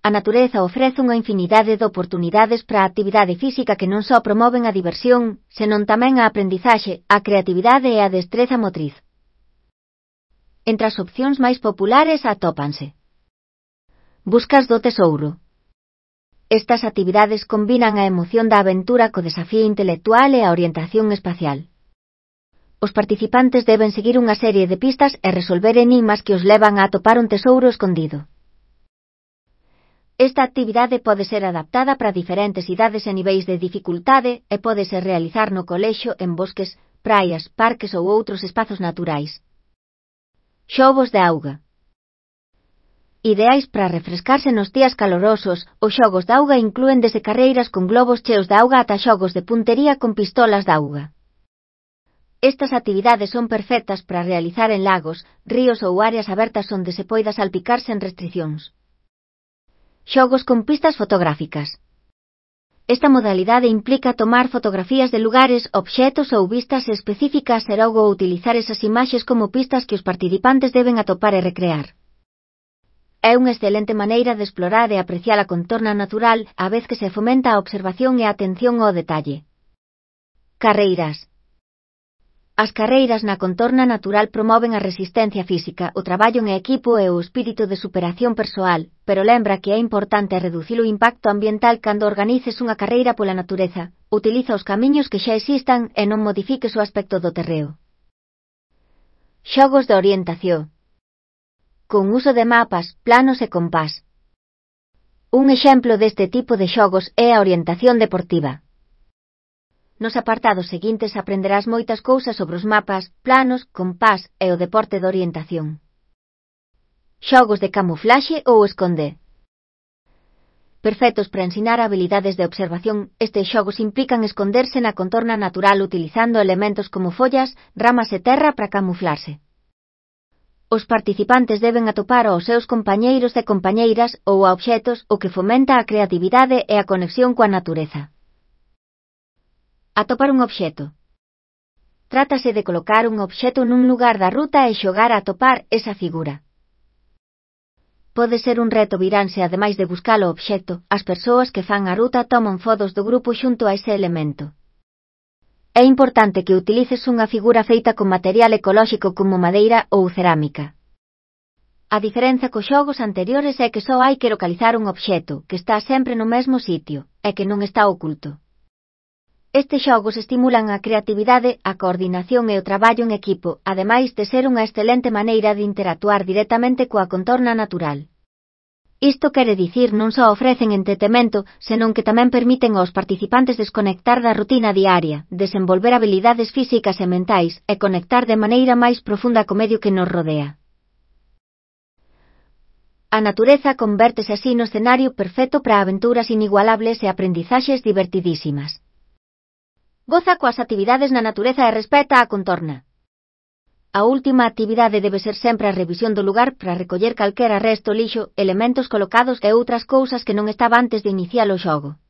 A natureza ofrece unha infinidade de oportunidades para a actividade física que non só promoven a diversión, senón tamén a aprendizaxe, a creatividade e a destreza motriz. Entre as opcións máis populares atópanse buscas do tesouro. Estas actividades combinan a emoción da aventura co desafío intelectual e a orientación espacial. Os participantes deben seguir unha serie de pistas e resolver enigmas que os levan a atopar un tesouro escondido. Esta actividade pode ser adaptada para diferentes idades e niveis de dificultade e pódese realizar no colexio, en bosques, praias, parques ou outros espazos naturais. Xogos de auga. Ideais para refrescarse nos días calorosos, os xogos de auga inclúen desde carreiras con globos cheos de auga ata xogos de puntería con pistolas de auga. Estas actividades son perfectas para realizar en lagos, ríos ou áreas abertas onde se poida salpicar sen restricións. Xogos con pistas fotográficas. Esta modalidade implica tomar fotografías de lugares, obxetos ou vistas específicas e logo utilizar esas imaxes como pistas que os participantes deben atopar e recrear. É unha excelente maneira de explorar e apreciar a contorna natural, á vez que se fomenta a observación e a atención ao detalle. Carreiras. As carreiras na contorna natural promoven a resistencia física, o traballo en equipo e o espírito de superación persoal, pero lembra que é importante reducir o impacto ambiental cando organices unha carreira pola natureza. Utiliza os camiños que xa existan e non modifiques o aspecto do terreo. Xogos de orientación. Con uso de mapas, planos e compás. Un exemplo deste tipo de xogos é a orientación deportiva. Nos apartados seguintes aprenderás moitas cousas sobre os mapas, planos, compás e o deporte de orientación. Xogos de camuflaxe ou esconde. Perfectos para ensinar habilidades de observación, estes xogos implican esconderse na contorna natural utilizando elementos como follas, ramas e terra para camuflarse. Os participantes deben atopar aos seus compañeiros e compañeiras ou a obxetos, o que fomenta a creatividade e a conexión coa natureza. Atopar un obxeto. Trátase de colocar un obxeto nun lugar da ruta e xogar a atopar esa figura. Pode ser un reto viranse ademais de buscar o obxeto, as persoas que fan a ruta toman fotos do grupo xunto a ese elemento. É importante que utilices unha figura feita con material ecolóxico como madeira ou cerámica. A diferenza cos xogos anteriores é que só hai que localizar un obxeto, que está sempre no mesmo sitio, e que non está oculto. Estes xogos estimulan a creatividade, a coordinación e o traballo en equipo, ademais de ser unha excelente maneira de interactuar directamente coa contorna natural. Isto quere dicir non só ofrecen entretemento, senón que tamén permiten aos participantes desconectar da rutina diaria, desenvolver habilidades físicas e mentais, e conectar de maneira máis profunda co medio que nos rodea. A natureza convértese así no escenario perfecto para aventuras inigualables e aprendizaxes divertidísimas. Goza coas actividades na natureza e respeta a contorna. A última actividade debe ser sempre a revisión do lugar para recoller calquera resto, lixo, elementos colocados e outras cousas que non estaba antes de iniciar o xogo.